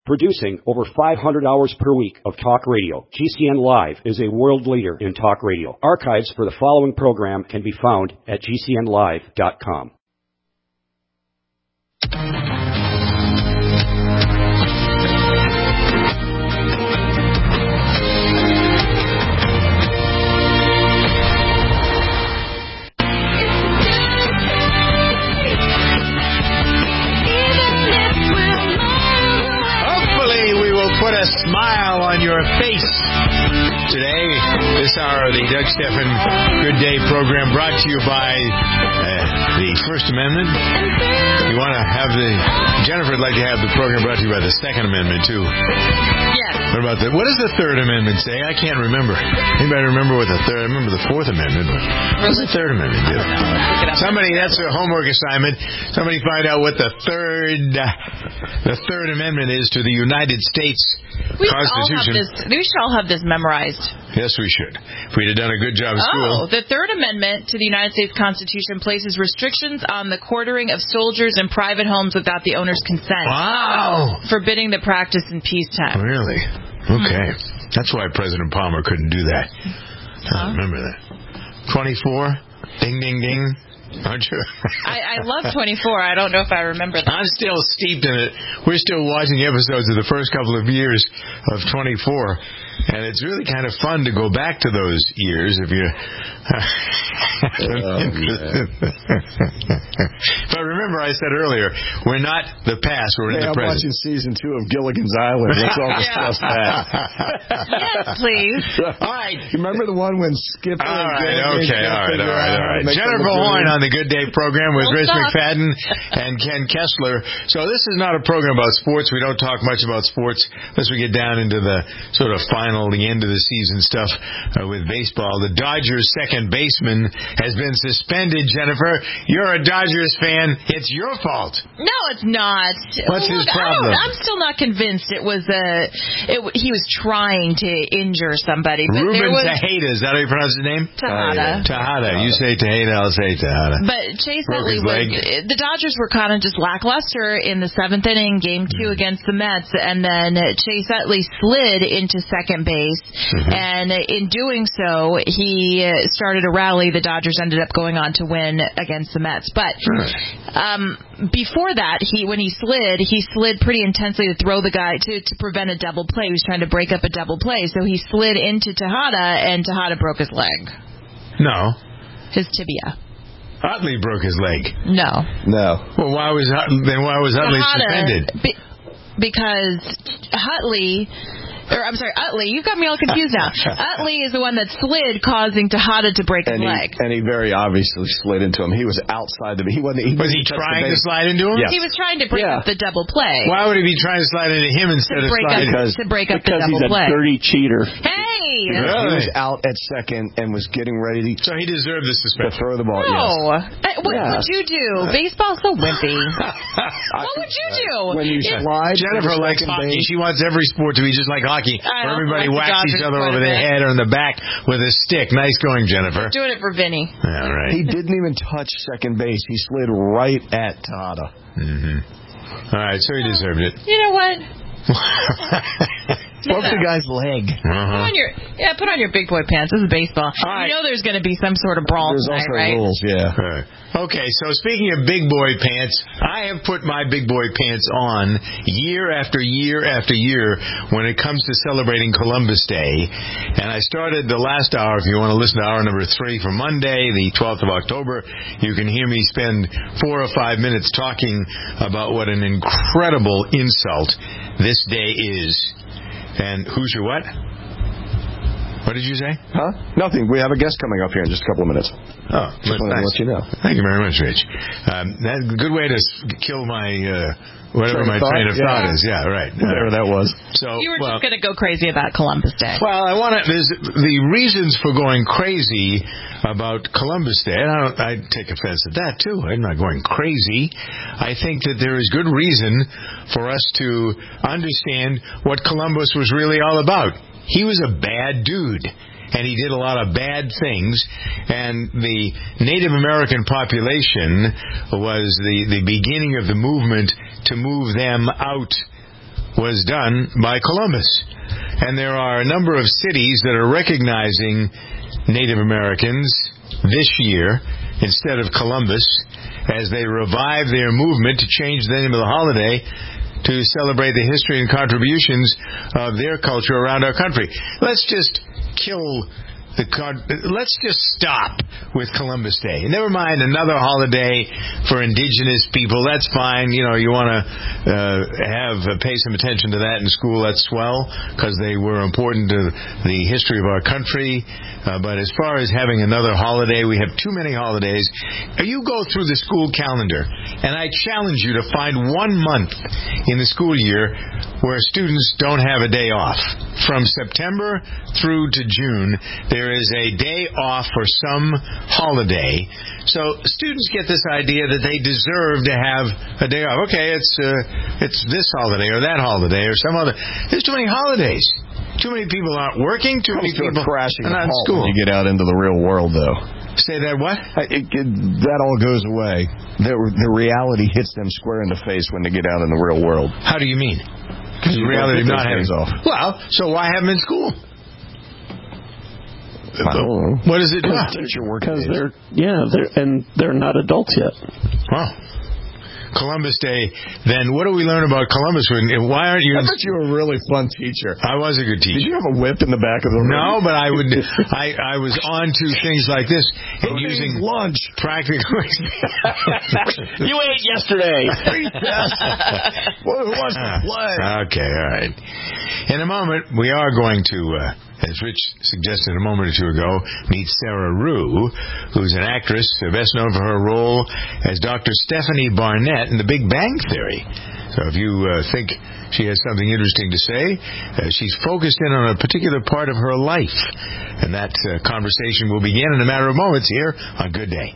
Producing over 500 hours per week of talk radio, GCN Live is a world leader in talk radio. Archives for the following program can be found at GCNlive.com. Put a smile on your face. Today, this hour of the Doug Stephan Good Day program brought to you by the First Amendment. You want to have Jennifer would like to have the program brought to you by the Second Amendment, too. Yes. What about what does the Third Amendment say? I can't remember. Anybody remember what the Third? I remember the Fourth Amendment. What does the Third Amendment do? Somebody, that's a homework assignment. Somebody find out what the Third Amendment is to the United States Constitution. We should all have this memorized. Yes, we should. If we'd have done a good job at school. The Third Amendment to the United States Constitution places restrictions on the quartering of soldiers in private homes without the owner's consent. Wow. Forbidding the practice in peacetime. Really? Okay. That's why President Palmer couldn't do that. I remember that. 24. Ding, ding, ding. Aren't you? I love 24. I don't know if I remember that. I'm still steeped in it. We're still watching episodes of the first couple of years of 24. And it's really kind of fun to go back to those years if you... But remember, I said earlier, we're not the past, we're in the present. I'm watching season 2 of Gilligan's Island. Let's all discuss that. Yes, please. All right. You remember the one when Skipper... All right. Jennifer Horn on the Good Day program with Rich McFadden and Ken Kessler. So this is not a program about sports. We don't talk much about sports unless we get down into the sort of the end of the season stuff with baseball. The Dodgers' second baseman has been suspended, Jennifer. You're a Dodgers fan. It's your fault. No, it's not. What's his problem? I'm still not convinced it was he was trying to injure somebody. But Ruben Tejada, is that how you pronounce his name? Tejada. You say Tejada, I'll say Tejada. But Chase Utley the Dodgers were kind of just lackluster in the 7th inning, Game 2 against the Mets, and then Chase Utley slid into second base, and in doing so, he started a rally. The Dodgers ended up going on to win against the Mets. But before that, when he slid pretty intensely to throw the guy to prevent a double play. He was trying to break up a double play, so he slid into Tejada, and Tejada broke his leg. No. His tibia. Utley broke his leg. No. Well, why was Utley suspended? Because Utley, you've got me all confused now. Utley is the one that slid, causing Tejada to break his leg. And he very obviously slid into him. He was outside the... Was he trying to slide into him? Yes. He was trying to break up the double play. Why would he be trying to slide into him instead of sliding? To break up the double play. Because he's a dirty cheater. Hey! He was out at second and was getting ready So he deserved the suspension. to throw the ball. No. Yes. What would you do? Baseball's so wimpy. What would you do? When you slide... Jennifer likes hockey. She wants every sport to be just like hockey. Where everybody whacks each other over the head or in the back with a stick. Nice going, Jennifer. Doing it for Vinny. All right. He didn't even touch second base. He slid right at Tejada. All right, so he deserved it. You know what? Broke the guy's leg. Put on your big boy pants. This is baseball. You know there's going to be some sort of brawl tonight, right? There's also rules, yeah. Right. Okay, so speaking of big boy pants, I have put my big boy pants on year after year after year when it comes to celebrating Columbus Day. And I started the last hour, if you want to listen to hour number 3 for Monday, the 12th of October, you can hear me spend 4 or 5 minutes talking about what an incredible insult this day is. And who's your what? What did you say? Huh? Nothing. We have a guest coming up here in just a couple of minutes. Oh, just wanted to let you know. Thank you very much, Rich. That's a good way to kill my whatever my train of thought is. Yeah, right. Whatever that was. So you were just going to go crazy about Columbus Day. Well, there's the reasons for going crazy about Columbus Day. And I take offense at that too. I'm not going crazy. I think that there is good reason for us to understand what Columbus was really all about. He was a bad dude, and he did a lot of bad things, and the Native American population was the beginning of the movement to move them out was done by Columbus. And there are a number of cities that are recognizing Native Americans this year instead of Columbus as they revive their movement to change the name of the holiday to celebrate the history and contributions of their culture around our country. Let's just let's just stop with Columbus Day. Never mind another holiday for indigenous people. That's fine. You want to pay some attention to that in school. That's swell because they were important to the history of our country. But as far as having another holiday, we have too many holidays. You go through the school calendar, and I challenge you to find 1 month in the school year where students don't have a day off. From September through to June, there is a day off for some holiday. So students get this idea that they deserve to have a day off. Okay, it's this holiday or that holiday or some other. There's too many holidays. Too many people aren't working. Too many people crashing are not in school. When you get out into the real world, though. Say that what? That all goes away. The reality hits them square in the face when they get out in the real world. How do you mean? Because the reality of not having off. Well, so why have them in school? I don't know. What does it do? Because they're not adults yet. Wow. Columbus Day, then what do we learn about Columbus? Why aren't you... I bet you were a really fun teacher. I was a good teacher. Did you have a whip in the back of the room? No, but I was on to things like this and using lunch. Practical... You ate yesterday. Who wants to play? Okay, all right. In a moment, we are going to... as Rich suggested a moment or two ago, meet Sarah Rue, who's an actress best known for her role as Dr. Stephanie Barnett in The Big Bang Theory. So if you think she has something interesting to say, she's focused in on a particular part of her life. And that conversation will begin in a matter of moments here on Good Day.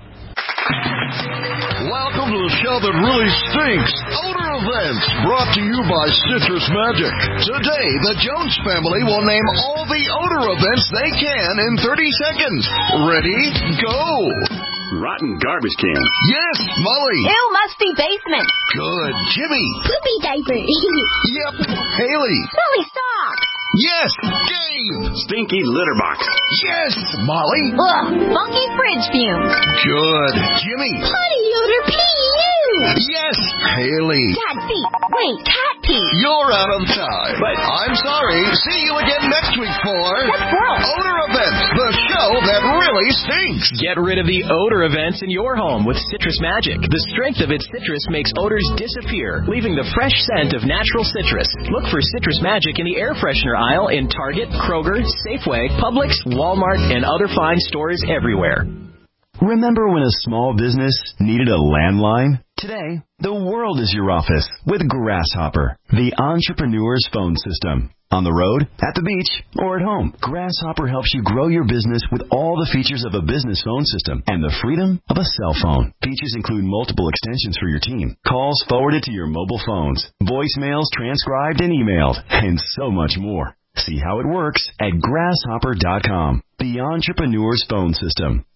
Welcome to the show that really stinks. Odor Events, brought to you by Citrus Magic. Today, the Jones family will name all the odor events they can in 30 seconds. Ready? Go! Rotten garbage can. Yes, Molly. Ew, musty basement. Good. Jimmy. Poopy diaper. Yep. Haley. Silly socks. Yes, Gabe. Stinky litter box. Yes, Molly. Ugh, funky fridge fumes. Good. Jimmy. Potty odor pee. Yes, Haley. Cat feet. Wait, cat pee. You're out of time. But I'm sorry. See you again next week for... That's gross. Odor Events, the show that really stinks. Get rid of the odor events in your home with Citrus Magic. The strength of its citrus makes odors disappear, leaving the fresh scent of natural citrus. Look for Citrus Magic in the air freshener aisle in Target, Kroger, Safeway, Publix, Walmart, and other fine stores everywhere. Remember when a small business needed a landline? Today, the world is your office with Grasshopper, the entrepreneur's phone system. On the road, at the beach, or at home, Grasshopper helps you grow your business with all the features of a business phone system and the freedom of a cell phone. Features include multiple extensions for your team, calls forwarded to your mobile phones, voicemails transcribed and emailed, and so much more. See how it works at grasshopper.com, the entrepreneur's phone system.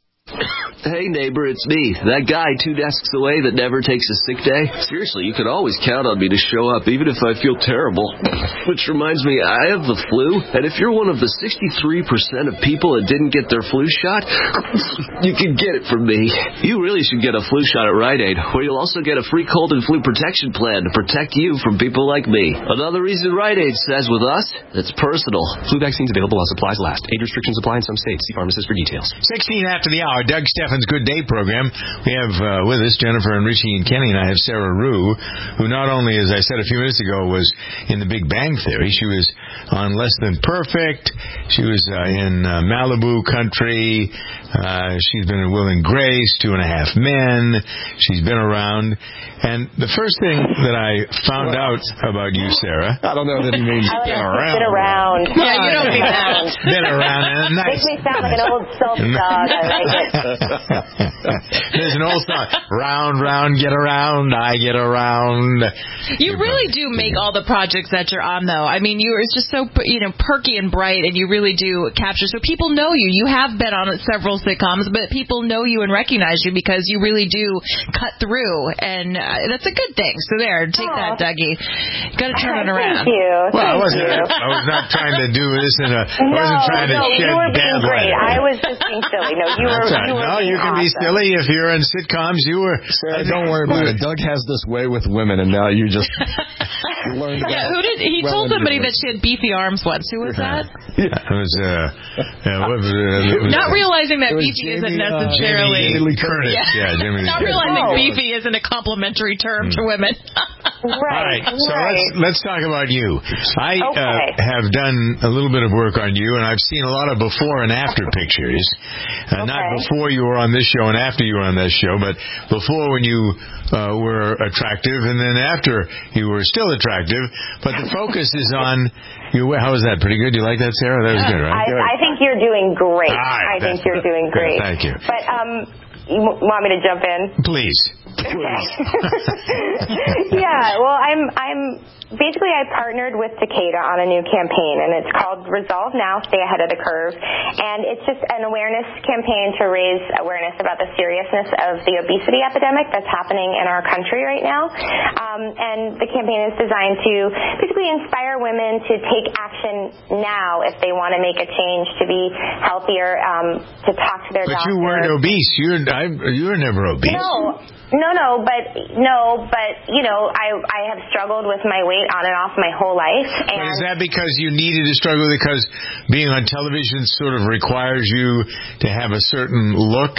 Hey neighbor, it's me, that guy 2 desks away that never takes a sick day. Seriously, you can always count on me to show up, even if I feel terrible. Which reminds me, I have the flu, and if you're one of the 63% of people that didn't get their flu shot, you can get it from me. You really should get a flu shot at Rite Aid, where you'll also get a free cold and flu protection plan to protect you from people like me. Another reason Rite Aid says with us, it's personal. Flu vaccines available while supplies last. Age restrictions apply in some states. See pharmacist for details. 16 after the hour, Doug Steffens' Good Day program. We have with us Jennifer and Richie and Kenny, and I have Sarah Rue, who not only, as I said a few minutes ago, was in The Big Bang Theory. She was on Less Than Perfect. She was in Malibu Country. She's been in Will and Grace, 2.5 Men. She's been around. And the first thing that I found out about you, Sarah... I don't know that he means been around. Yeah, you don't mean that. Been around. Nice. Makes me sound like an old self dog. I like it. There's an old song. Round, round, get around, I get around. You really do make all the projects that you're on, though. I mean, it's just so, perky and bright, and you really do capture. So people know you. You have been on several sitcoms, but people know you and recognize you because you really do cut through, and that's a good thing. So take that, Dougie. Got to turn it around. Thank you. Well, I was not trying to do this I wasn't trying to shed you were being great. light. I was just being silly. No, you were. You can be silly if you're in sitcoms. You were. Sarah, don't worry about it. Doug has this way with women, and now you just learned about. Yeah, he told somebody that she had beefy arms once. Who was that? It was not realizing that beefy isn't necessarily Jamie Lee Curtis. Yeah, Jamie Lee Not Curtis. realizing beefy isn't a complimentary term to women. Right. All right. So let's talk about you. I have done a little bit of work on you, and I've seen a lot of before and after pictures. Not before you were on this show and after you were on this show, but before when you were attractive, and then after you were still attractive. But the focus is on you. How was that? Pretty good? You like that, Sarah? That was good, right? I think you're doing great. Right, I think you're doing great. Thank you. But you want me to jump in? Please. Okay. Yeah, well, I'm basically I partnered with Takeda on a new campaign, and it's called Resolve Now, Stay Ahead of the Curve, and it's just an awareness campaign to raise awareness about the seriousness of the obesity epidemic that's happening in our country right now, and the campaign is designed to basically inspire women to take action now if they want to make a change to be healthier, to talk to their doctor. But you weren't obese. You were never obese. No, but I have struggled with my weight on and off my whole life. And is that because you needed to struggle because being on television sort of requires you to have a certain look?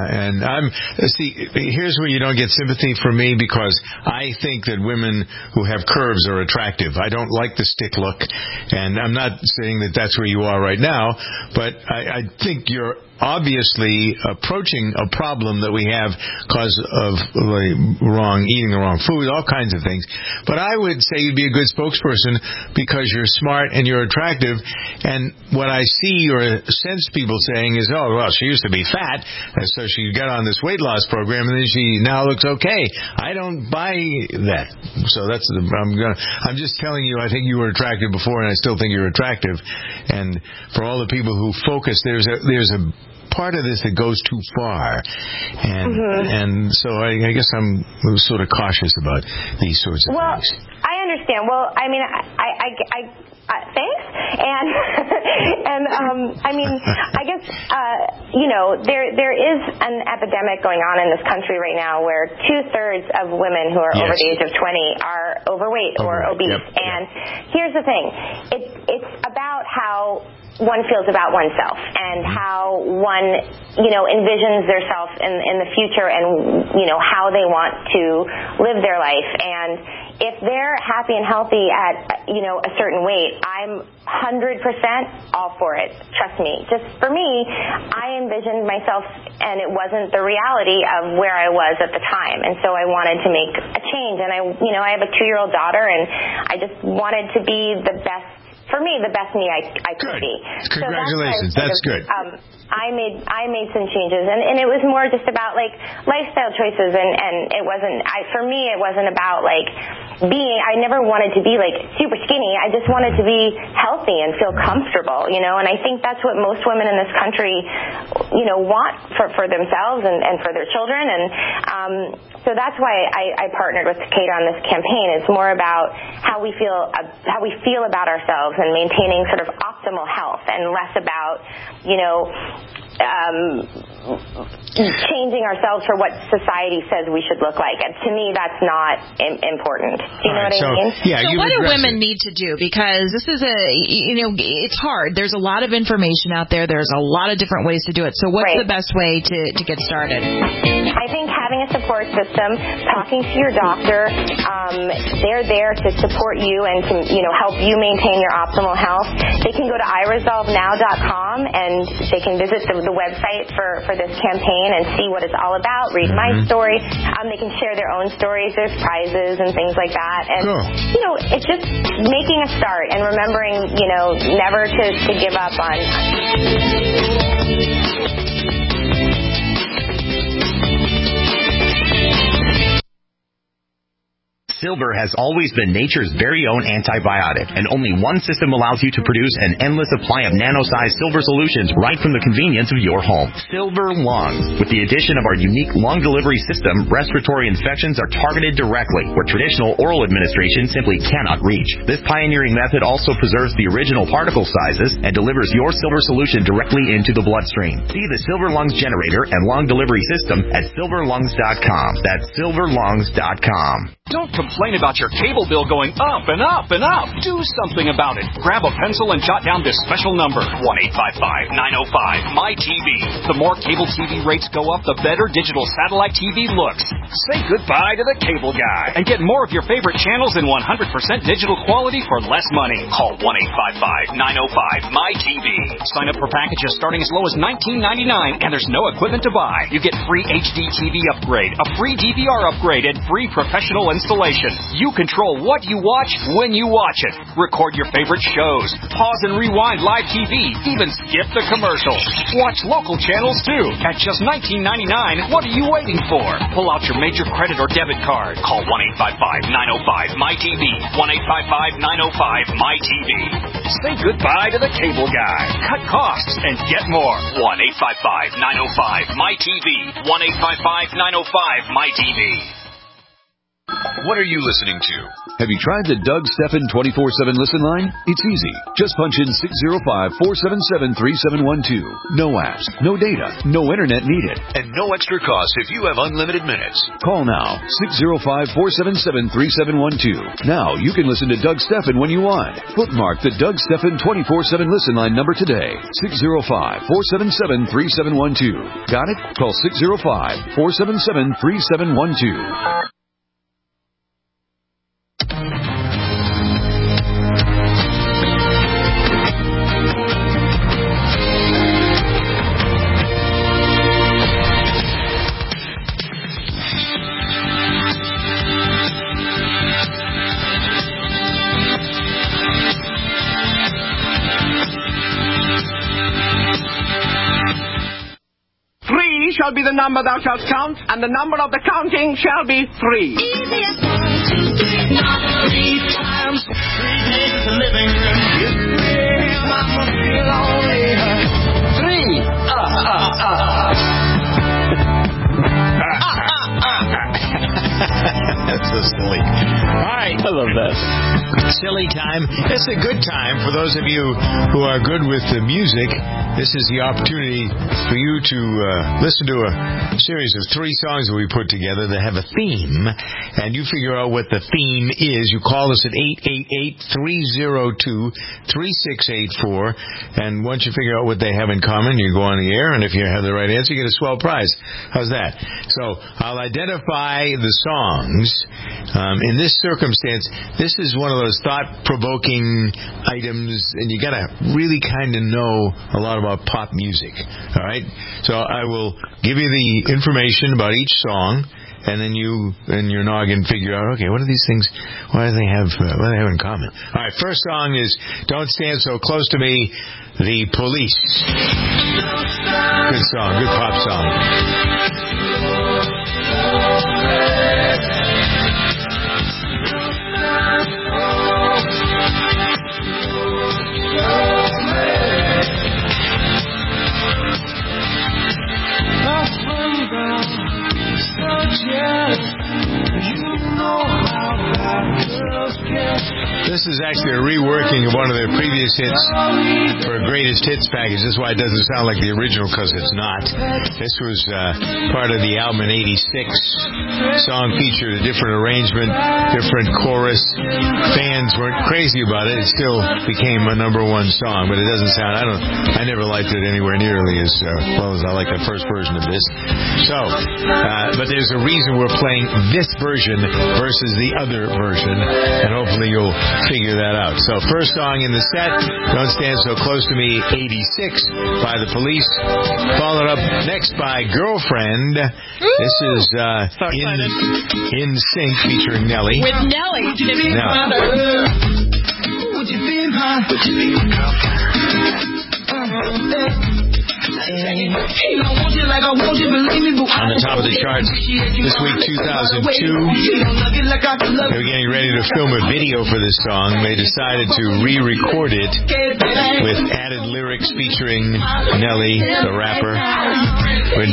Here's where you don't get sympathy from me, because I think that women who have curves are attractive. I don't like the stick look, and I'm not saying that that's where you are right now, but I think you're obviously approaching a problem that we have because of eating the wrong food, all kinds of things. But I would say you'd be a good spokesperson because you're smart and you're attractive. And what I see or sense people saying is, oh, well, she used to be fat, and so she got on this weight loss program, and then she now looks okay. I don't buy that. So I'm just telling you, I think you were attractive before, and I still think you're attractive. And for all the people who focus, there's a part of this that goes too far, and so I guess I'm sort of cautious about these sorts of things. Well, I understand. Well, I mean, I thanks, and I mean, I guess there is an epidemic going on in this country right now where 2/3 of women who are over the age of 20 are overweight or obese. And here's the thing: it's about how one feels about oneself and how one, envisions theirself in the future and, how they want to live their life. And if they're happy and healthy at, a certain weight, I'm 100% all for it. Trust me. Just for me, I envisioned myself and it wasn't the reality of where I was at the time. And so I wanted to make a change. And I have a 2-year-old daughter, and I just wanted to be the best. For me, the best me I could be. Congratulations. So that's good. I made some changes, and it was more just about lifestyle choices, and it wasn't. For me, it wasn't about I never wanted to be super skinny. I just wanted to be healthy and feel comfortable, And I think that's what most women in this country, want for themselves and for their children, and so that's why I partnered with Takeda on this campaign. It's more about how we feel about ourselves and maintaining sort of optimal health, and less about changing ourselves for what society says we should look like. And to me, that's not important. Do you know what I mean? Yeah, so what do women need to do? Because this is it's hard. There's a lot of information out there. There's a lot of different ways to do it. So what's the best way to get started? I think having a support system, talking to your doctor, they're there to support you and to, help you maintain your optimal health. They can go to iresolvenow.com and they can visit the website for this campaign and see what it's all about, read my story. They can share their own stories. There's prizes and things like that. And, it's just making a start and remembering, never to give up on. Silver has always been nature's very own antibiotic, and only one system allows you to produce an endless supply of nano-sized silver solutions right from the convenience of your home. Silver Lungs. With the addition of our unique lung delivery system, respiratory infections are targeted directly, where traditional oral administration simply cannot reach. This pioneering method also preserves the original particle sizes and delivers your silver solution directly into the bloodstream. See the Silver Lungs generator and lung delivery system at silverlungs.com. That's silverlungs.com. Don't complain about your cable bill going up and up and up. Do something about it. Grab a pencil and jot down this special number, 1-855-905-MY-TV. The more cable TV rates go up, the better digital satellite TV looks. Say goodbye to the cable guy and get more of your favorite channels in 100% digital quality for less money. Call 1-855-905-MY-TV. Sign up for packages starting as low as $19.99, and there's no equipment to buy. You get free HD TV upgrade, a free DVR upgrade, and free professional installation. You control what you watch when you watch it. Record your favorite shows. Pause and rewind live TV. Even skip the commercials. Watch local channels too. At just $19.99, what are you waiting for? Pull out your major credit or debit card. Call 1-855-905-MY-TV. 1-855-905-MY-TV. Say goodbye to the cable guy. Cut costs and get more. 1-855-905-MY-TV. 1-855-905-MY-TV. What are you listening to? Have you tried the Doug Stephan 24/7 listen line? It's easy. Just punch in 605-477-3712. No apps, no data, no internet needed, and no extra cost if you have unlimited minutes. Call now, 605-477-3712. Now you can listen to Doug Stephan when you want. Bookmark the Doug Stephan 24/7 listen line number today. 605-477-3712. Got it? Call 605-477-3712. Shall be the number thou shalt count, and the number of the counting shall be 3. Easiest 1, 2, 3, not 3 times. 3 days of living. Mama feel only 3. That's so silly. All right. I love that. Silly time. It's a good time for those of you who are good with the music. This is the opportunity for you to listen to a series of 3 songs that we put together that have a theme, and you figure out what the theme is. You call us at 888-302-3684, and once you figure out what they have in common, you go on the air, and if you have the right answer, you get a swell prize. How's that? So I'll identify the songs. In this circumstance, this is one of those thought-provoking items, and you got to really kind of know a lot about pop music. All right? So I will give you the information about each song, and then you and your noggin figure out, okay, what are these things, what do they have in common? All right, first song is Don't Stand So Close to Me, The Police. Good song, good pop song. This is actually a reworking of one of their previous hits for a greatest hits package. That's why it doesn't sound like the original, because it's not. This was part of the album in '86. Song featured a different arrangement, different chorus. Fans weren't crazy about it. It still became a number 1 song, but it doesn't sound. I never liked it anywhere nearly as well as I like the first version of this. So, but there's a reason we're playing this version versus the other version, and hopefully you'll figure that out. So first song in the set, Don't Stand So Close to Me, 86 by The Police, followed up next by Girlfriend. This is In Sync featuring Nelly. With Nelly. Would you be my girlfriend? Would you be my girlfriend? On the top of the charts this week, 2002. They were getting ready to film a video for this song. They decided to re-record it with added lyrics featuring Nelly, the rapper. I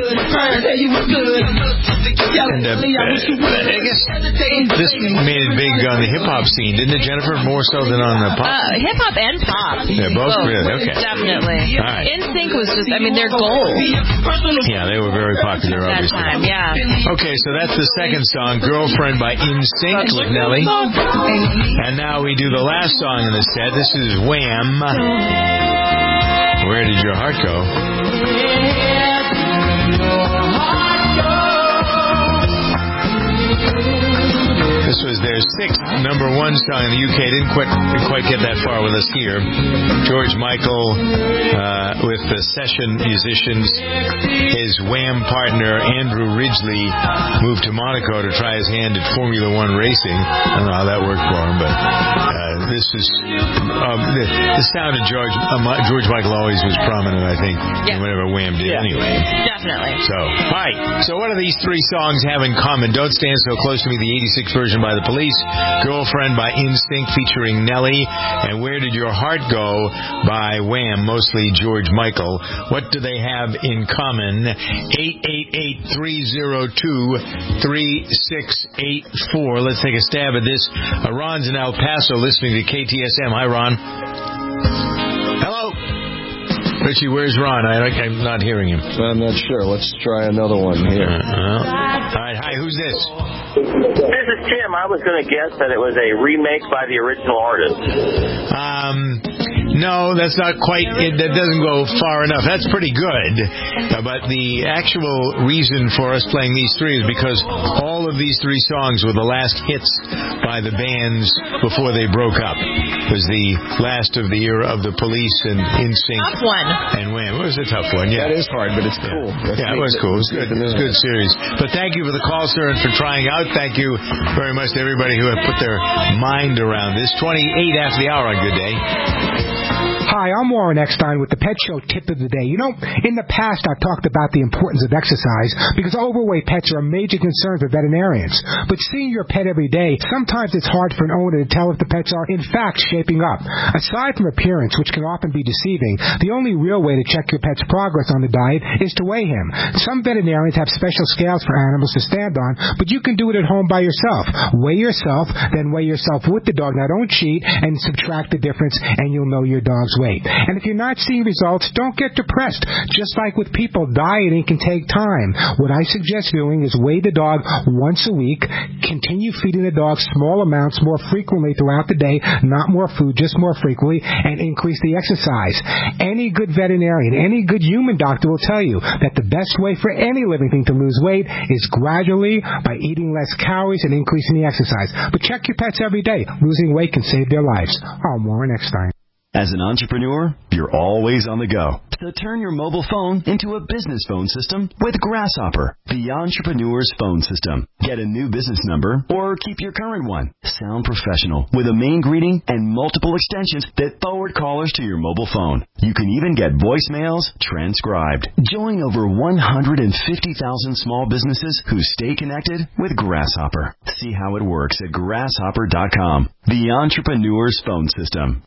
guess this made it big on the hip-hop scene, didn't it, Jennifer? More so than on the pop? Hip-hop and pop. Yeah, both? Really? Okay. Definitely. All right. NSYNC was just, their gold. Yeah, they were very popular, at that obviously. time, yeah. Okay, so that's the second song, Girlfriend by NSYNC with Nelly. And now we do the last song in the set. This is Wham! Where Did Your Heart Go? This was their sixth number one song in the UK. Didn't quite get that far with us here. George Michael with the session musicians. His Wham partner Andrew Ridgeley moved to Monaco to try his hand at Formula One racing. I don't know how that worked for him, but this is the sound of George Michael always was prominent, I think, in whatever Wham did anyway. Definitely. So, all right. So what do these three songs have in common? Don't Stand So Close to Me, the 86 version by the Police, Girlfriend by NSYNC featuring Nelly, and Where Did Your Heart Go by Wham, mostly George Michael. What do they have in common? 888-302-3684. Let's take a stab at this. Ron's in El Paso listening to KTSM. Hi, Ron. Hello. Richie, where's Ron? I'm not hearing him. I'm not sure. Let's try another one here. All right. Hi, who's this? This is Tim. I was going to guess that it was a remake by the original artist. No, that's not quite. That doesn't go far enough. That's pretty good. But the actual reason for us playing these three is because all of these three songs were the last hits by the bands before they broke up. It was the last of the era of the Police and NSYNC. Tough one. And Wham. It was a tough one, yeah. That is hard, but it's cool. Yeah, it was cool. It was good. It was a good series. But thank you for the call, sir, and for trying out. Thank you very much to everybody who have put their mind around this. 28 after the hour on Good Day. Hi, I'm Warren Eckstein with the Pet Show Tip of the Day. You know, in the past I've talked about the importance of exercise because overweight pets are a major concern for veterinarians. But seeing your pet every day, sometimes it's hard for an owner to tell if the pets are in fact shaping up. Aside from appearance, which can often be deceiving, the only real way to check your pet's progress on the diet is to weigh him. Some veterinarians have special scales for animals to stand on, but you can do it at home by yourself. Weigh yourself, then weigh yourself with the dog. Now don't cheat and subtract the difference and you'll know your dog's weight. And if you're not seeing results, don't get depressed. Just like with people, dieting can take time. What I suggest doing is weigh the dog once a week, continue feeding the dog small amounts more frequently throughout the day, not more food, just more frequently, and increase the exercise. Any good veterinarian, any good human doctor will tell you that the best way for any living thing to lose weight is gradually by eating less calories and increasing the exercise. But check your pets every day. Losing weight can save their lives. I'm Warren Eckstein. As an entrepreneur, you're always on the go. So turn your mobile phone into a business phone system with Grasshopper, the entrepreneur's phone system. Get a new business number or keep your current one. Sound professional with a main greeting and multiple extensions that forward callers to your mobile phone. You can even get voicemails transcribed. Join over 150,000 small businesses who stay connected with Grasshopper. See how it works at grasshopper.com, the entrepreneur's phone system.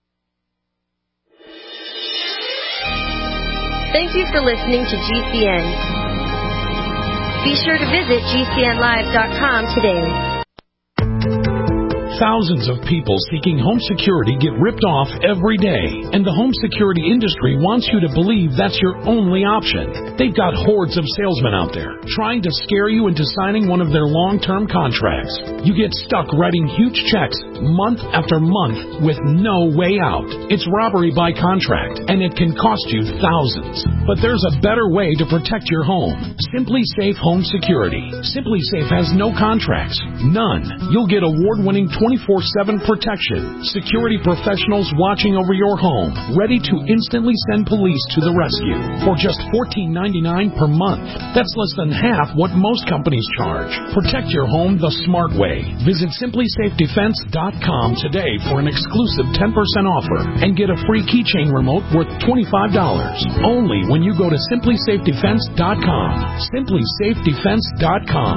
Thank you for listening to GCN. Be sure to visit GCNlive.com today. Thousands of people seeking home security get ripped off every day, and the home security industry wants you to believe that's your only option. They've got hordes of salesmen out there trying to scare you into signing one of their long-term contracts. You get stuck writing huge checks month after month with no way out. It's robbery by contract, and it can cost you thousands. But there's a better way to protect your home. SimpliSafe Home Security. SimpliSafe has no contracts. None. You'll get award-winning 24/7 protection. Security professionals watching over your home, ready to instantly send police to the rescue for just $14.99 per month. That's less than half what most companies charge. Protect your home the smart way. Visit SimplySafeDefense.com today for an exclusive 10% offer and get a free keychain remote worth $25. Only when you go to SimplySafeDefense.com. SimplySafeDefense.com.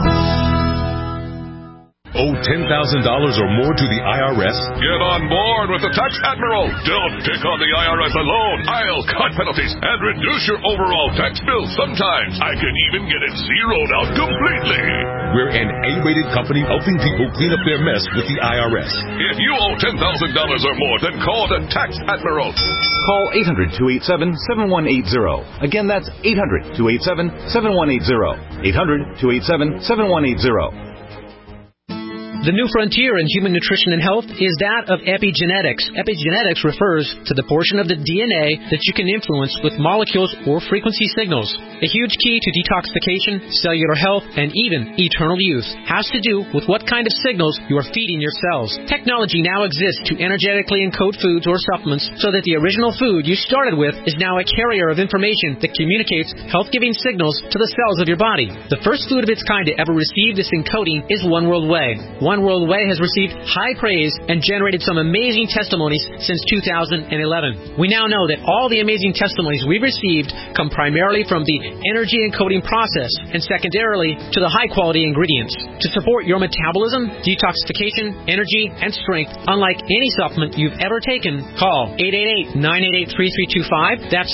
Owe $10,000 or more to the IRS? Get on board with the Tax Admiral. Don't take on the IRS alone. I'll cut penalties and reduce your overall tax bill. Sometimes I can even get it zeroed out completely. We're an A-rated company helping people clean up their mess with the IRS. If you owe $10,000 or more, then call the Tax Admiral. Call 800-287-7180. Again, that's 800-287-7180. 800-287-7180. The new frontier in human nutrition and health is that of epigenetics. Epigenetics refers to the portion of the DNA that you can influence with molecules or frequency signals. A huge key to detoxification, cellular health, and even eternal youth has to do with what kind of signals you are feeding your cells. Technology now exists to energetically encode foods or supplements so that the original food you started with is now a carrier of information that communicates health-giving signals to the cells of your body. The first food of its kind to ever receive this encoding is One World Whey. One World Whey has received high praise and generated some amazing testimonies since 2011. We now know that all the amazing testimonies we've received come primarily from the energy encoding process and secondarily to the high-quality ingredients. To support your metabolism, detoxification, energy, and strength, unlike any supplement you've ever taken, call 888-988-3325. That's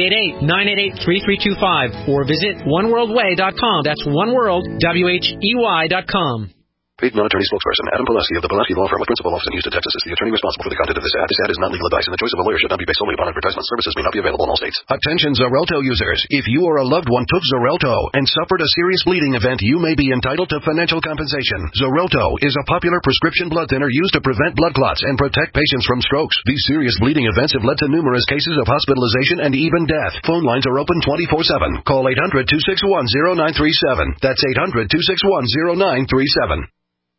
888-988-3325. Or visit oneworldwhey.com. That's oneworld.com. Paid non-attorney spokesperson Adam Pulaski of the Pulaski Law Firm with principal office in Houston, Texas, is the attorney responsible for the content of this ad. This ad is not legal advice, and the choice of a lawyer should not be based solely upon advertisement. Services may not be available in all states. Attention Xarelto users. If you or a loved one took Xarelto and suffered a serious bleeding event, you may be entitled to financial compensation. Xarelto is a popular prescription blood thinner used to prevent blood clots and protect patients from strokes. These serious bleeding events have led to numerous cases of hospitalization and even death. Phone lines are open 24/7. Call 800-261-0937. That's 800-261-0937.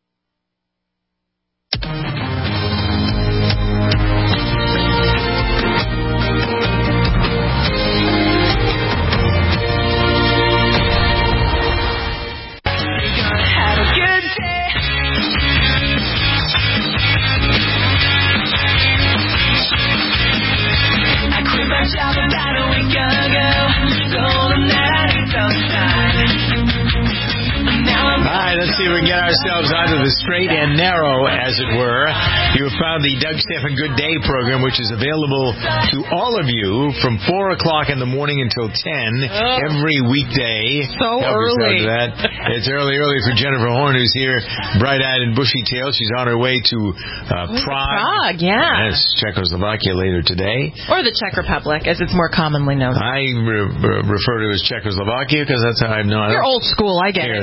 Let's see if we can get ourselves onto the straight and narrow, as it were. You have found the Doug Stephan Good Day program, which is available to all of you from 4 o'clock in the morning until 10 every weekday. So early. It's early for Jennifer Horn, who's here, bright-eyed and bushy-tailed. She's on her way to Prague. Prague, yeah. Yes, Czechoslovakia later today. Or the Czech Republic, as it's more commonly known. I refer to it as Czechoslovakia because that's how I know. You're old school, I get it.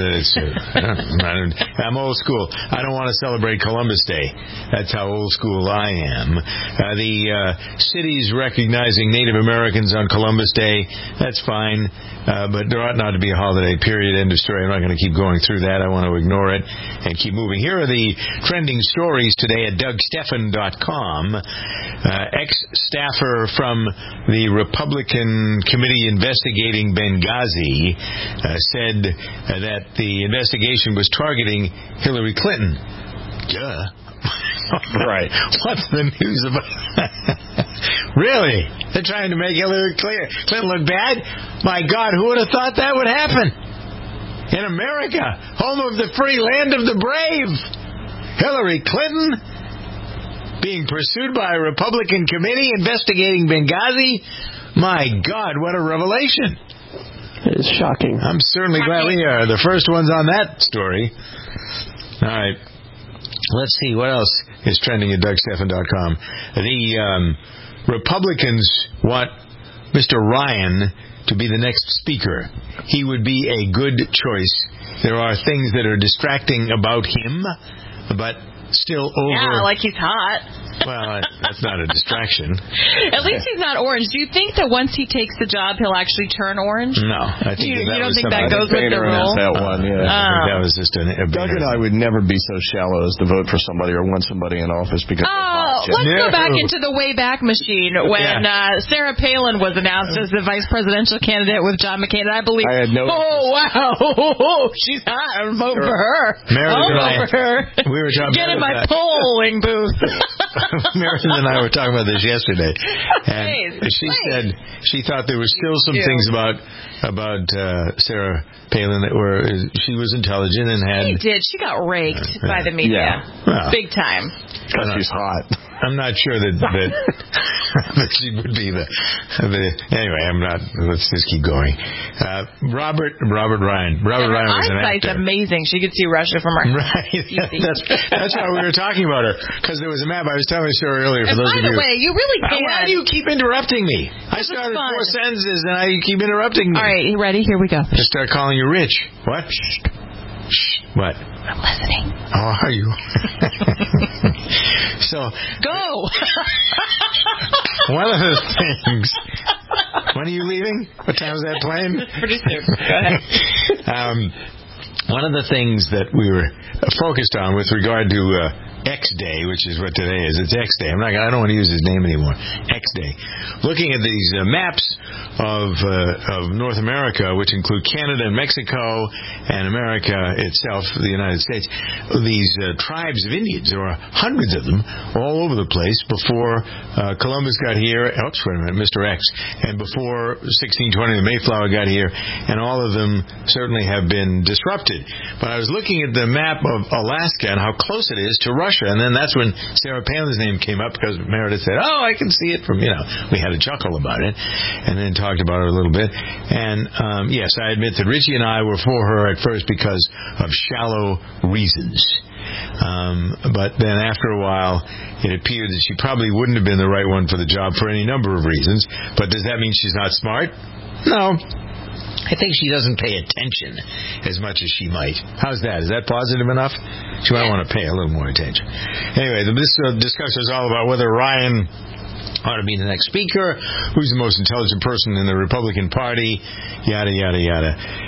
I'm old school. I don't want to celebrate Columbus Day. That's how old school I am. The cities recognizing Native Americans on Columbus Day, that's fine, but there ought not to be a holiday, period, end of story. I'm not going to keep going through that. I want to ignore it and keep moving. Here are the trending stories today at DougStephan.com. Ex-staffer from the Republican committee investigating Benghazi said that the investigation was targeting Hillary Clinton. Duh. Right. What's the news about Really? They're trying to make Hillary Clinton look bad? My God, who would have thought that would happen? In America, home of the free, land of the brave. Hillary Clinton being pursued by a Republican committee investigating Benghazi? My God, what a revelation. It is shocking. I'm certainly glad we are the first ones on that story. All right. Let's see what else is trending at DougStephan.com. The Republicans want Mr. Ryan to be the next speaker. He would be a good choice. There are things that are distracting about him, but still over. Yeah, like he's hot. Well, that's not a distraction. At least he's not orange. Do you think that once he takes the job, he'll actually turn orange? No, I think you that don't was think that goes with the role? That one, yeah. I think that was just Doug and I would never be so shallow as to vote for somebody or want somebody in office because. Let's go back into the Wayback Machine when Sarah Palin was announced as the vice presidential candidate with John McCain. And I believe. I had no. Oh wow, she's hot. I'm voting for her. Meredith we were talking Get in about my polling booth. Meredith and I were talking about this yesterday, and she said she thought there were still some things about Sarah Palin that were she was intelligent and had. She did. She got raked by the media, big time. Because she's hot. I'm not sure that that she would be the. Anyway, I'm not. Let's just keep going. Robert Ryan. Robert Ryan was an actor. Eyesight's amazing. She could see Russia from her. Right. That's why we were talking about her, because there was a map. I was telling a story earlier. For those by of the you. way, you really can. Why do you keep interrupting me? I started 4 sentences and I keep interrupting me. All right, you ready? Here we go. I start calling you Rich. What? What? I'm listening. How are you? So go. One of the things. When are you leaving? What time is that plane? Pretty soon. Go ahead. One of the things that we were focused on with regard to X Day, which is what today is. It's X Day. I don't want to use his name anymore. X Day. Looking at these maps of North America, which include Canada and Mexico and America itself, the United States, these tribes of Indians, there were hundreds of them all over the place before Columbus got here. Oops, wait a minute, Mr. X. And before 1620, the Mayflower got here, and all of them certainly have been disrupted. But I was looking at the map of Alaska and how close it is to Russia, and then that's when Sarah Palin's name came up, because Meredith said, "Oh, I can see it from," we had a chuckle about it, and then talked about it a little bit. And yes, I admit that Richie and I were for her at first because of shallow reasons. But then after a while, it appeared that she probably wouldn't have been the right one for the job for any number of reasons. But does that mean she's not smart? No. I think she doesn't pay attention as much as she might. How's that? Is that positive enough? She might want to pay a little more attention. Anyway, this discussion is all about whether Ryan ought to be the next speaker, who's the most intelligent person in the Republican Party, yada, yada, yada.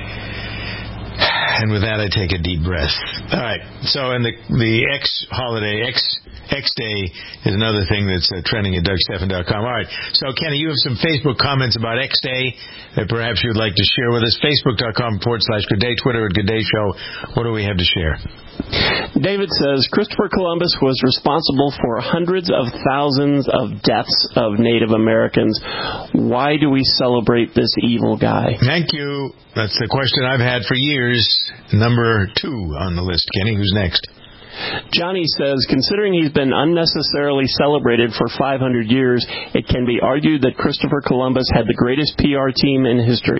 And with that, I take a deep breath. All right. So, and the X holiday, X Day is another thing that's trending at DougStephan.com. All right. So, Kenny, you have some Facebook comments about X Day that perhaps you'd like to share with us. Facebook.com/Good Day, Twitter at Good Day Show. What do we have to share? David says Christopher Columbus was responsible for hundreds of thousands of deaths of Native Americans. Why do we celebrate this evil guy? Thank you. That's the question I've had for years. Number 2 on the list. Kenny, who's next? Johnny says, considering he's been unnecessarily celebrated for 500 years, it can be argued that Christopher Columbus had the greatest PR team in history.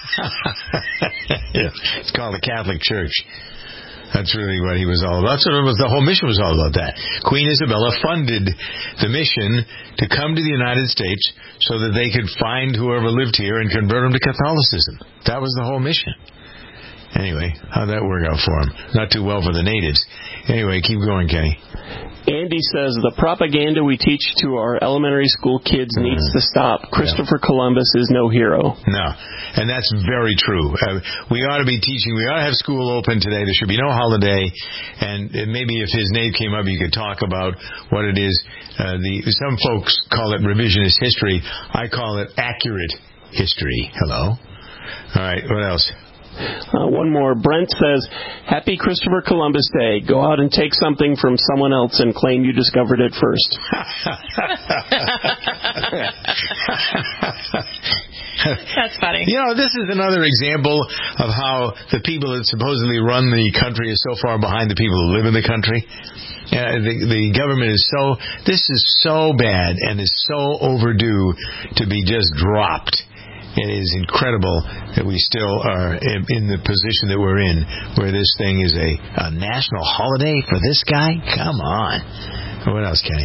Yeah, it's called the Catholic Church. That's really what he was all about. So the whole mission was all about that. Queen Isabella funded the mission to come to the United States so that they could find whoever lived here and convert them to Catholicism. That was the whole mission. Anyway, how'd that work out for him? Not too well for the natives. Anyway, keep going, Kenny. Andy says the propaganda we teach to our elementary school kids needs to stop. Christopher Columbus is no hero. No, and that's very true. We ought to be teaching. We ought to have school open today. There should be no holiday. And maybe if his name came up, you could talk about what it is. Some folks call it revisionist history. I call it accurate history. Hello. All right. What else? One more. Brent says, Happy Christopher Columbus Day. Go out and take something from someone else and claim you discovered it first. That's funny. This is another example of how the people that supposedly run the country is so far behind the people who live in the country. The government is this is so bad and is so overdue to be just dropped. It is incredible that we still are in the position that we're in, where this thing is a national holiday for this guy. Come on. What else, Kenny?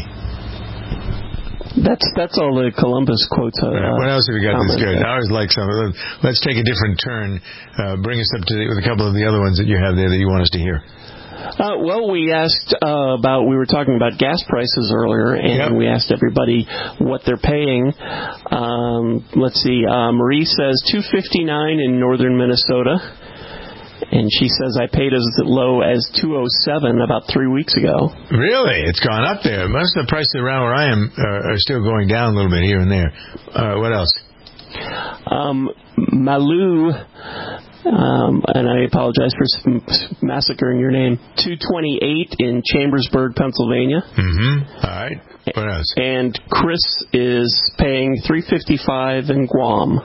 That's all the Columbus quotes. What else have we got that's good? I always like some of them. Let's take a different turn. Bring us up to date with a couple of the other ones that you have there that you want us to hear. Well, we asked we were talking about gas prices earlier, and we asked everybody what they're paying. Let's see. Marie says $2.59 in northern Minnesota, and she says I paid as low as $2.07 about 3 weeks ago. Really? It's gone up there. Most of the prices around where I am are still going down a little bit here and there. What else? Malou, and I apologize for massacring your name, $2.28 in Chambersburg, Pennsylvania. Mm-hmm. All right. What else? And Chris is paying $3.55 in Guam.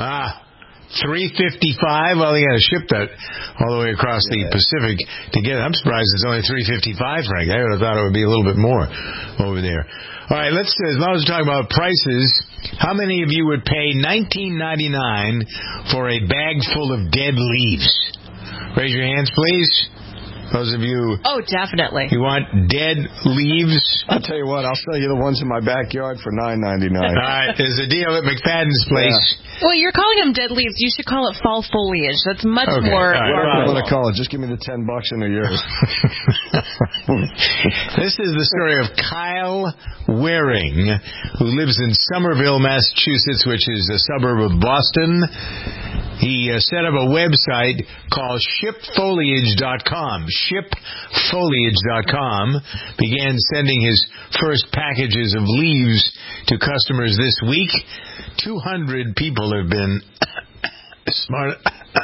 $3.55. Well, they got to ship that all the way across the Pacific to get it. I'm surprised it's only $3.55, Frank. I would have thought it would be a little bit more over there. All right, as long as we're talking about prices, how many of you would pay $19.99 for a bag full of dead leaves? Raise your hands, please. Those of you... Oh, definitely. You want dead leaves? I'll tell you what, I'll sell you the ones in my backyard for $9.99. All right, there's a deal at McFadden's place. Yeah. Well, you're calling them dead leaves. You should call it fall foliage. That's much more... Right. What am I going to call it? Just give me the $10 and they're yours. This is the story of Kyle Waring, who lives in Somerville, Massachusetts, which is a suburb of Boston. He set up a website called shipfoliage.com. Shipfoliage.com. Began sending his first packages of leaves to customers this week. 200 people have been smart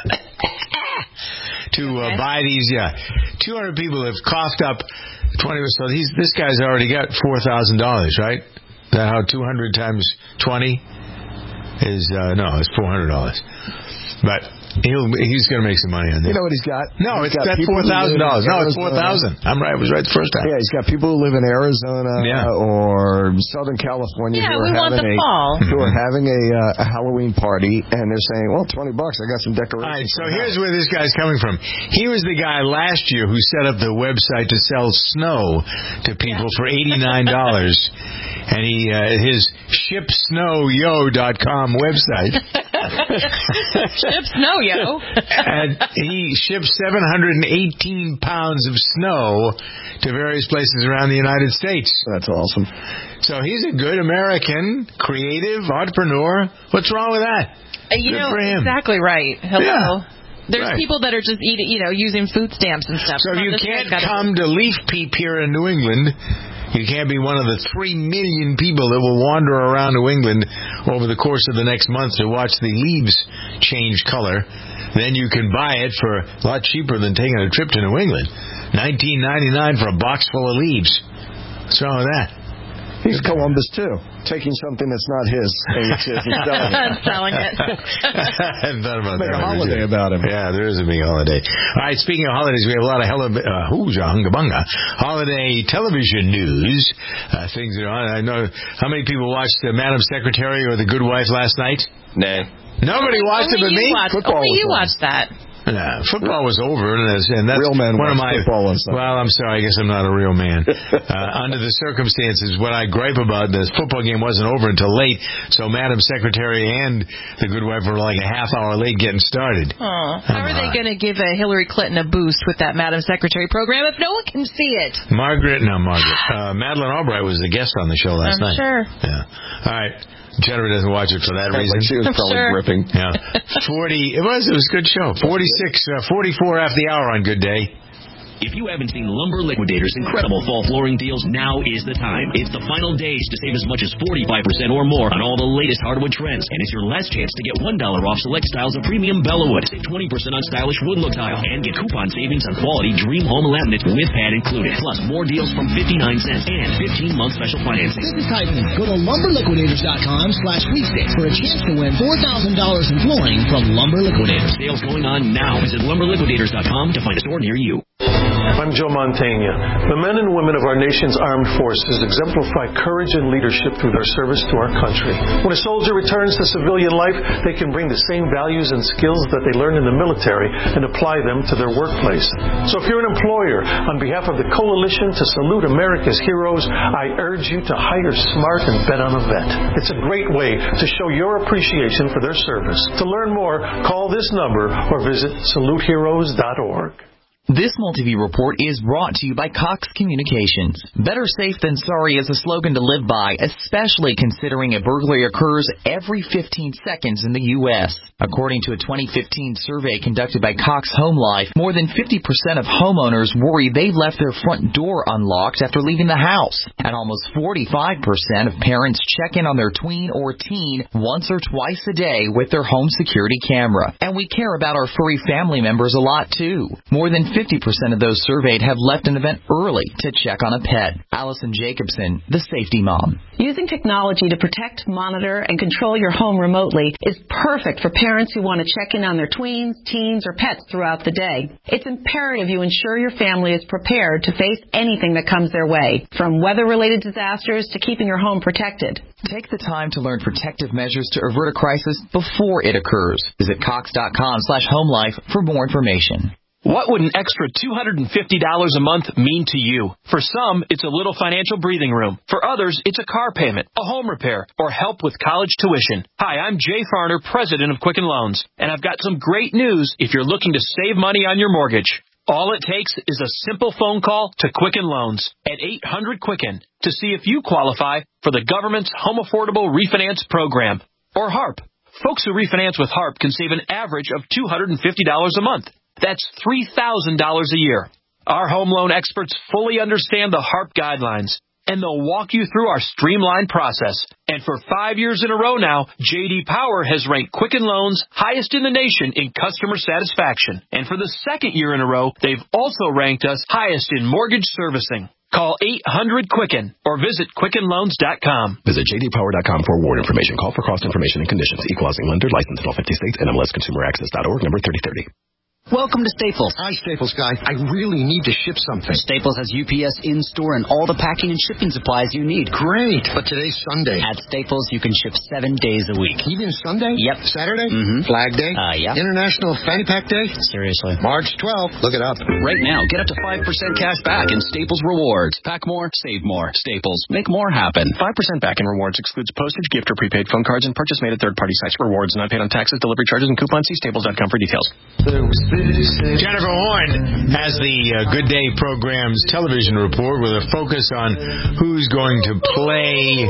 to buy these. 200 people have coughed up 20. So this guy's already got $4,000, right? Is that how 200 times 20 is? No, it's $400. But he's going to make some money on this. You know what he's got? No, it's got $4,000. No, it's $4,000. I'm right. I was right the first time. Yeah, he's got people who live in Arizona or Southern California who are having a Halloween party, and they're saying, well, $20, I got some decorations. All right, so here's where this guy's coming from. He was the guy last year who set up the website to sell snow to people for $89. And his shipsnowyo.com website. Ship snow, yo. And he ships 718 pounds of snow to various places around the United States. That's awesome. So he's a good American, creative entrepreneur. What's wrong with that? Good for him. Exactly right. Hello. Yeah. There's people that are just using food stamps and stuff. So if you can't come to Leaf Peep here in New England, you can't be one of the 3 million people that will wander around New England over the course of the next month to watch the leaves change color. Then you can buy it for a lot cheaper than taking a trip to New England. $19.99 for a box full of leaves. What's wrong with that? He's Columbus, too. Taking something that's not his, saying it's his, and selling it. I hadn't thought about Make that. a holiday about him. Yeah, there is a big holiday. All right, speaking of holidays, we have a lot of holiday television news. Things that are on. I know, how many people watched Madam Secretary or The Good Wife last night? Nah. Nobody watched it but me? Only you watched that. Yeah, football was over, and that's real man one of my. Football well, I'm sorry, I guess I'm not a real man. Under the circumstances, what I gripe about, the football game wasn't over until late, so Madam Secretary and The Good Wife were like a half hour late getting started. How are they going to give Hillary Clinton a boost with that Madam Secretary program if no one can see it? Madeline Albright was the guest on the show last night. I'm sure. Yeah. All right. Jennifer doesn't watch it for that reason. She was probably gripping. Yeah. 40. It was a good show. 44 after the hour on Good Day. If you haven't seen Lumber Liquidators' incredible fall flooring deals, now is the time. It's the final days to save as much as 45% or more on all the latest hardwood trends. And it's your last chance to get $1 off select styles of premium Bellawood. Save 20% on stylish wood look tile. And get coupon savings on quality Dream Home laminate with pad included. Plus more deals from 59 cents and 15-month special financing. This is Titan. Go to lumberliquidators.com/weekdays for a chance to win $4,000 in flooring from Lumber Liquidators. Sales going on now. Visit lumberliquidators.com to find a store near you. I'm Joe Mantegna. The men and women of our nation's armed forces exemplify courage and leadership through their service to our country. When a soldier returns to civilian life, they can bring the same values and skills that they learned in the military and apply them to their workplace. So if you're an employer, on behalf of the Coalition to Salute America's Heroes, I urge you to hire smart and bet on a vet. It's a great way to show your appreciation for their service. To learn more, call this number or visit saluteheroes.org. This multi-view report is brought to you by Cox Communications. Better safe than sorry is a slogan to live by, especially considering a burglary occurs every 15 seconds in the U.S. According to a 2015 survey conducted by Cox Home Life, more than 50% of homeowners worry they've left their front door unlocked after leaving the house. And almost 45% of parents check in on their tween or teen once or twice a day with their home security camera. And we care about our furry family members a lot, too. More than 50% of those surveyed have left an event early to check on a pet. Allison Jacobson, the safety mom. Using technology to protect, monitor, and control your home remotely is perfect for parents who want to check in on their tweens, teens, or pets throughout the day. It's imperative you ensure your family is prepared to face anything that comes their way, from weather-related disasters to keeping your home protected. Take the time to learn protective measures to avert a crisis before it occurs. Visit cox.com/homelife for more information. What would an extra $250 a month mean to you? For some, it's a little financial breathing room. For others, it's a car payment, a home repair, or help with college tuition. Hi, I'm Jay Farner, president of Quicken Loans, and I've got some great news if you're looking to save money on your mortgage. All it takes is a simple phone call to Quicken Loans at 800-QUICKEN to see if you qualify for the government's Home Affordable Refinance Program, or HARP. Folks who refinance with HARP can save an average of $250 a month. That's $3,000 a year. Our home loan experts fully understand the HARP guidelines, and they'll walk you through our streamlined process. And for 5 years in a row now, J.D. Power has ranked Quicken Loans highest in the nation in customer satisfaction. And for the second year in a row, they've also ranked us highest in mortgage servicing. Call 800-QUICKEN or visit QuickenLoans.com. Visit jdpower.com for award information. Call for cost information and conditions. Equal housing lender. Licensed in all 50 states. NMLSConsumerAccess.org. Number 3030. Welcome to Staples. Hi, Staples guy. I really need to ship something. Staples has UPS in-store and all the packing and shipping supplies you need. Great. But today's Sunday. At Staples, you can ship 7 days a week. Even Sunday? Yep. Saturday? Mm-hmm. Flag Day? Yeah. International Fanny Pack Day? Seriously. March 12th. Look it up. Right now, get up to 5% cash back in Staples Rewards. Pack more, save more. Staples. Make more happen. 5% back in rewards excludes postage, gift, or prepaid phone cards and purchase made at third-party sites. Rewards not paid on taxes, delivery charges, and coupons. See Staples.com for details. Jennifer Horn has the Good Day program's television report with a focus on who's going to play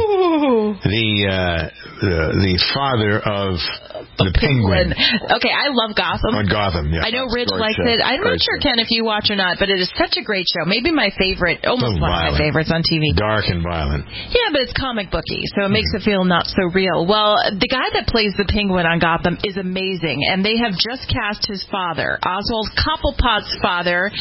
the father of the penguin. Okay, I love Gotham. On Gotham, yeah. I know Rich likes it. I'm not sure, Ken, if you watch or not, but it is such a great show. Maybe my favorite, almost one of my favorites on TV. Dark and violent. Yeah, but it's comic booky, so it makes it feel not so real. Well, the guy that plays the penguin on Gotham is amazing, and they have just cast his father. Oswald Cobblepot's father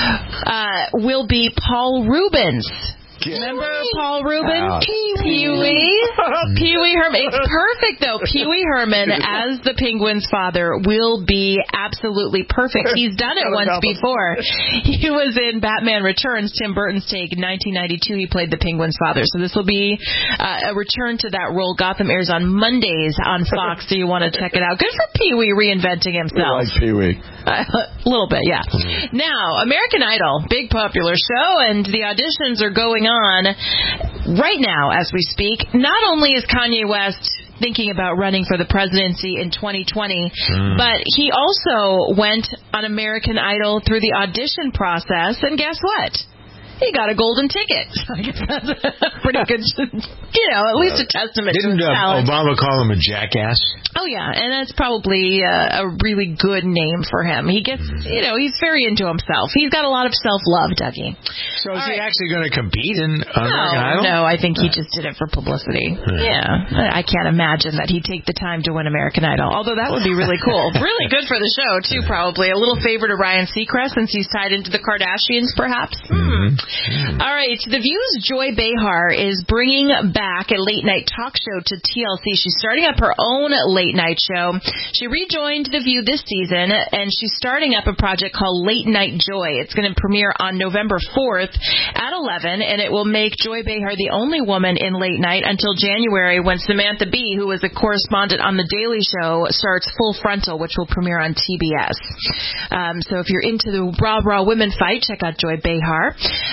will be Paul Rubens. Remember Paul Rubens? Pee-wee? Pee-wee Herman. It's perfect, though. Pee-wee Herman as the penguin's father will be absolutely perfect. He's done it once before. He was in Batman Returns, Tim Burton's take. In 1992, he played the penguin's father. So this will be a return to that role. Gotham airs on Mondays on Fox, so you want to check it out. Good for Pee-wee reinventing himself. I like Pee-wee. A little bit, yeah. Now, American Idol, big popular show, and the auditions are going on right now as we speak. Not only is Kanye West thinking about running for the presidency in 2020, but he also went on American Idol through the audition process, and guess what? He got a golden ticket. I guess that's a pretty good, at least a testament to his talent. Didn't Obama call him a jackass? Oh, yeah, and that's probably a really good name for him. He gets, he's very into himself. He's got a lot of self-love, Dougie. So is he actually going to compete in American Idol? No, I think he just did it for publicity. Yeah, I can't imagine that he'd take the time to win American Idol, although that would be really cool. Really good for the show, too, probably. A little favor to Ryan Seacrest since he's tied into the Kardashians, perhaps. All right, The View's Joy Behar is bringing back a late-night talk show to TLC. She's starting up her own late-night show. She rejoined The View this season, and she's starting up a project called Late Night Joy. It's going to premiere on November 4th at 11, and it will make Joy Behar the only woman in late night until January when Samantha Bee, who is a correspondent on The Daily Show, starts Full Frontal, which will premiere on TBS. So if you're into the raw women fight, check out Joy Behar.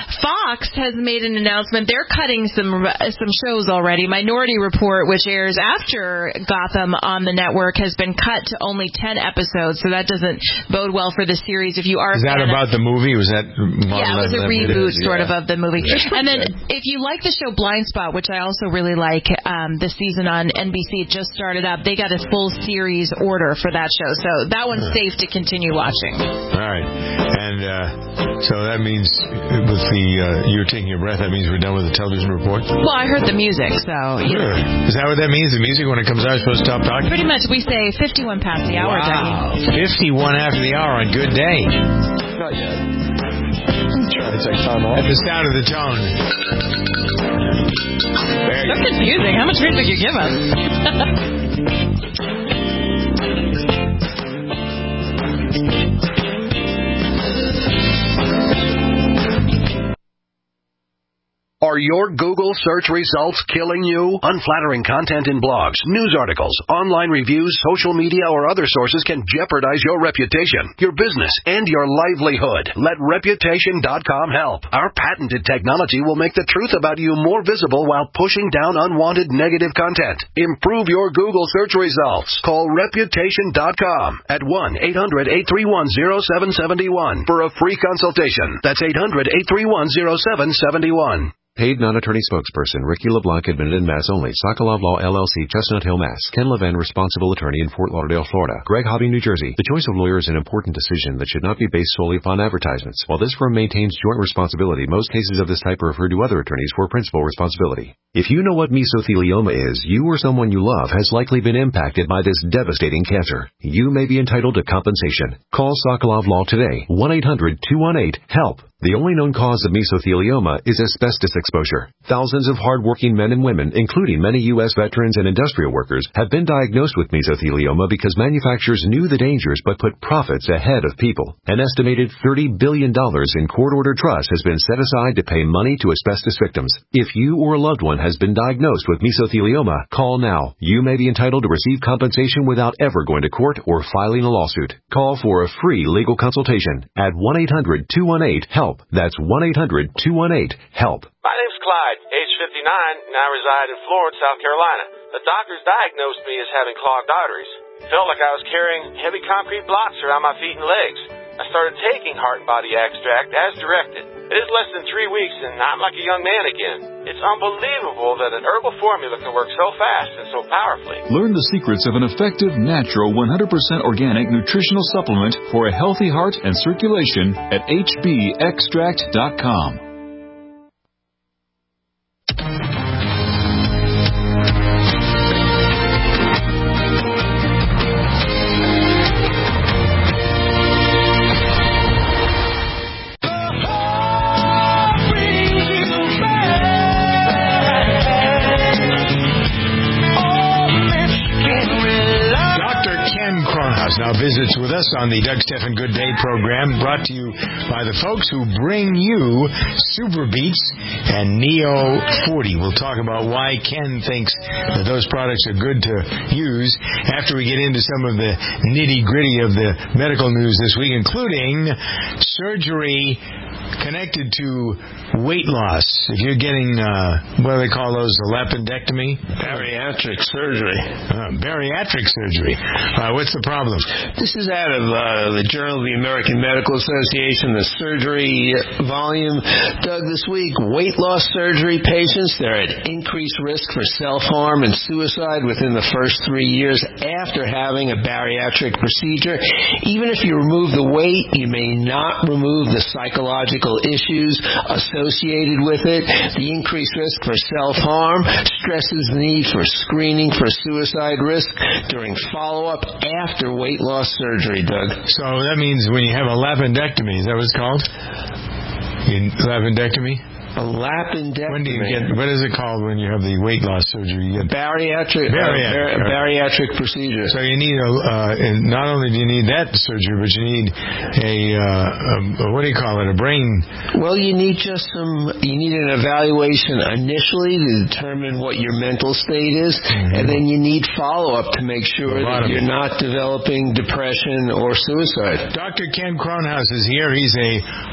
Fox has made an announcement. They're cutting some shows already. Minority Report, which airs after Gotham on the network, has been cut to only 10 episodes, so that doesn't bode well for the series. If you are Is that about the movie? Was that it was a reboot sort of the movie. And then if you like the show Blind Spot, which I also really like, this season on NBC just started up. They got a full series order for that show, so that one's safe to continue watching. All right. And so that means with you're taking a breath, that means we're done with the television report? Well, I heard the music, so... Sure. Is that what that means? The music, when it comes out, is supposed to stop talking? Pretty much. We say 51 past the hour, wow. Dougie. 51 after the hour on Good Day. Not yet. Try to take time off. At the sound of the tone. So confusing. How much music you give us? Are your Google search results killing you? Unflattering content in blogs, news articles, online reviews, social media, or other sources can jeopardize your reputation, your business, and your livelihood. Let Reputation.com help. Our patented technology will make the truth about you more visible while pushing down unwanted negative content. Improve your Google search results. Call Reputation.com at 1-800-831-0771 for a free consultation. That's 800-831-0771. Paid non-attorney spokesperson Ricky LeBlanc, admitted in Mass only. Sokolov Law, LLC, Chestnut Hill, Mass. Ken Levin, responsible attorney in Fort Lauderdale, Florida. Greg Hobby, New Jersey. The choice of lawyer is an important decision that should not be based solely upon advertisements. While this firm maintains joint responsibility, most cases of this type are referred to other attorneys for principal responsibility. If you know what mesothelioma is, you or someone you love has likely been impacted by this devastating cancer. You may be entitled to compensation. Call Sokolov Law today. 1-800-218-HELP. The only known cause of mesothelioma is asbestos exposure. Thousands of hard-working men and women, including many U.S. veterans and industrial workers, have been diagnosed with mesothelioma because manufacturers knew the dangers but put profits ahead of people. An estimated $30 billion in court-ordered trust has been set aside to pay money to asbestos victims. If you or a loved one has been diagnosed with mesothelioma, call now. You may be entitled to receive compensation without ever going to court or filing a lawsuit. Call for a free legal consultation at 1-800-218-HELP. That's 1-800-218-HELP. My name's Clyde, age 59, and I reside in Florence, South Carolina. The doctors diagnosed me as having clogged arteries. Felt like I was carrying heavy concrete blocks around my feet and legs. I started taking Heart and Body Extract as directed. It is less than 3 weeks, and I'm like a young man again. It's unbelievable that an herbal formula can work so fast and so powerfully. Learn the secrets of an effective, natural, 100% organic nutritional supplement for a healthy heart and circulation at hbextract.com. Now visits with us on the Doug Stephan Good Day program, brought to you by the folks who bring you Super Beats and Neo 40. We'll talk about why Ken thinks that those products are good to use after we get into some of the nitty-gritty of the medical news this week, including surgery connected to weight loss. If you're getting, what do they call those, a lapidectomy? Bariatric surgery. Bariatric surgery. What's the problem? This is out of the Journal of the American Medical Association, the surgery volume. Doug, this week, weight loss surgery patients, they're at increased risk for self-harm and suicide within the first 3 years after having a bariatric procedure. Even if you remove the weight, you may not remove the psychological issues associated with it. The increased risk for self-harm stresses the need for screening for suicide risk during follow-up after weight loss surgery, Doug. So that means when you have a lapidectomy, is that what it's called? Lapidectomy? A lapidectomy. When do you get? What is it called when you have the weight loss surgery? You get bariatric procedure. So you need not only do you need that surgery, but you need a what do you call it? A brain. Well, you need you need an evaluation initially to determine what your mental state is, and then you need follow-up to make sure that you're not developing depression or suicide. Dr. Ken Cronhaus is here. He's a heart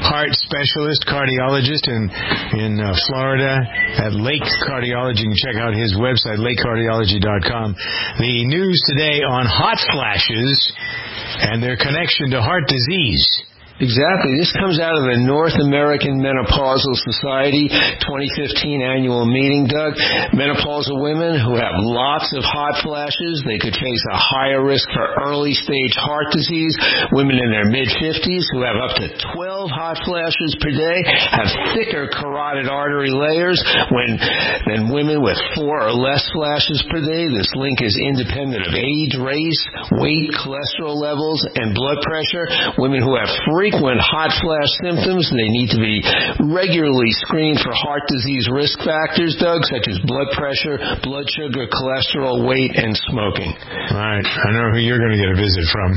specialist cardiologist in Florida at Lake Cardiology. You can check out his website, lakecardiology.com. The news today on hot flashes and their connection to heart disease. Exactly. This comes out of the North American Menopausal Society 2015 annual meeting, Doug. Menopausal women who have lots of hot flashes, they could face a higher risk for early-stage heart disease. Women in their mid-50s who have up to 12 hot flashes per day have thicker carotid artery layers than women with 4 or less flashes per day. This link is independent of age, race, weight, cholesterol levels, and blood pressure. Women who have frequent hot flash symptoms, they need to be regularly screened for heart disease risk factors, Doug, such as blood pressure, blood sugar, cholesterol, weight, and smoking. All right. I know who you're going to get a visit from.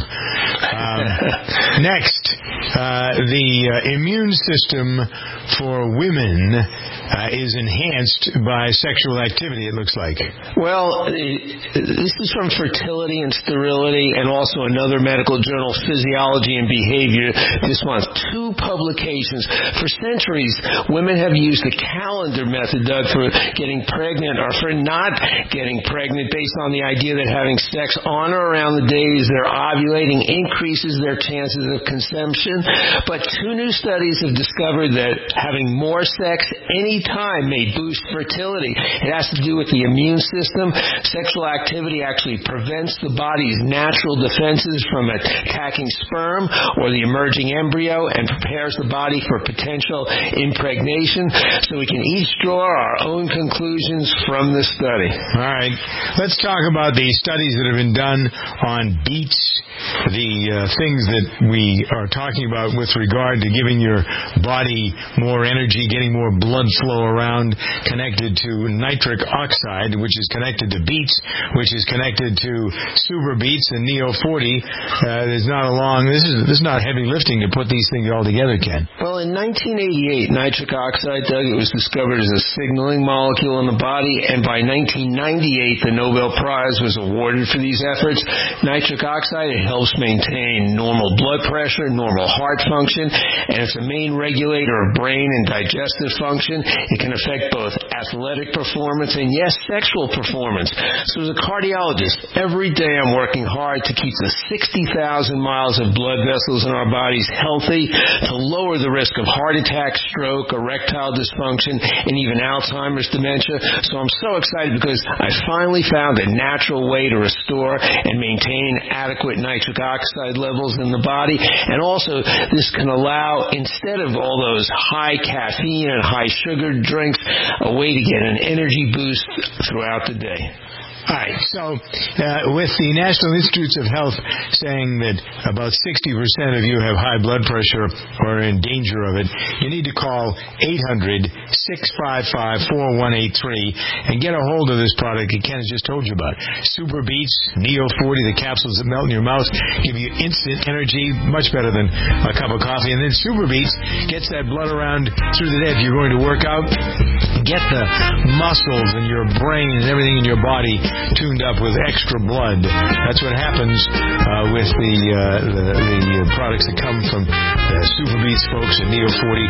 Next, the immune system for women is enhanced by sexual activity, it looks like. Well, this is from Fertility and Sterility and also another medical journal, Physiology and Behavior, this month. 2 publications. For centuries, women have used the calendar method, Doug, for getting pregnant or for not getting pregnant based on the idea that having sex on or around the days they're ovulating increases their chances of conception. But 2 new studies have discovered that having more sex any time may boost fertility. It has to do with the immune system. Sexual activity actually prevents the body's natural defenses from attacking sperm or the emerging embryo and prepares the body for potential impregnation. So we can each draw our own conclusions from this study. All right. Let's talk about the studies that have been done on beets, the things that we are talking about with regard to giving your body more energy, getting more blood flow around, connected to nitric oxide, which is connected to beets, which is connected to super beets and Neo40. This is not heavy lifting to put these things all together, Ken. Well, in 1988, nitric oxide, Doug, it was discovered as a signaling molecule in the body, and by 1998, the Nobel Prize was awarded for these efforts. Nitric oxide, it helps maintain normal blood pressure, normal heart function, and it's a main regulator of brain and digestive function. It can affect both athletic performance and, yes, sexual performance. So as a cardiologist, every day I'm working hard to keep the 60,000 miles of blood vessels in our bodies healthy, to lower the risk of heart attack, stroke, erectile dysfunction, and even Alzheimer's dementia. So I'm so excited because I finally found a natural way to restore and maintain adequate nitric oxide levels in the body. And also, this can allow, instead of all those high caffeine and high sugar drinks, a way to get an energy boost throughout the day. All right, so with the National Institutes of Health saying that about 60% of you have high blood pressure or are in danger of it, you need to call 800-655-4183 and get a hold of this product that Ken has just told you about. Super Beets, Neo40, the capsules that melt in your mouth, give you instant energy, much better than a cup of coffee. And then Super Beets gets that blood around through the day. If you're going to work out, get the muscles and your brain and everything in your body tuned up with extra blood. That's what happens with the products that come from Super Beets folks at Neo40.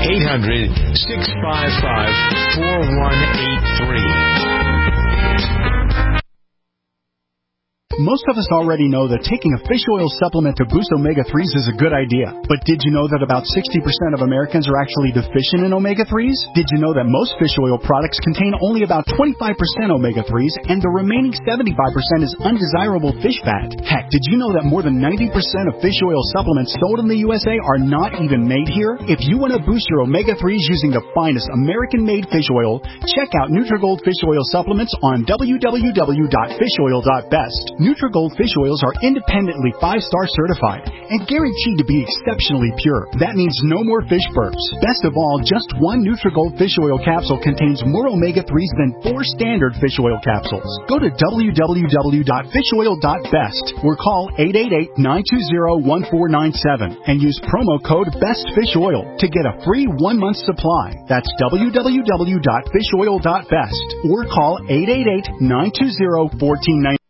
800-655-4183. Most of us already know that taking a fish oil supplement to boost omega-3s is a good idea. But did you know that about 60% of Americans are actually deficient in omega-3s? Did you know that most fish oil products contain only about 25% omega-3s and the remaining 75% is undesirable fish fat? Heck, did you know that more than 90% of fish oil supplements sold in the USA are not even made here? If you want to boost your omega-3s using the finest American-made fish oil, check out Nutrigold Fish Oil Supplements on www.fishoil.best. Nutrigold fish oils are independently 5-star certified and guaranteed to be exceptionally pure. That means no more fish burps. Best of all, just one Nutrigold fish oil capsule contains more omega-3s than 4 standard fish oil capsules. Go to www.fishoil.best or call 888-920-1497 and use promo code BESTFISHOIL to get a free 1-month supply. That's www.fishoil.best or call 888-920-1497.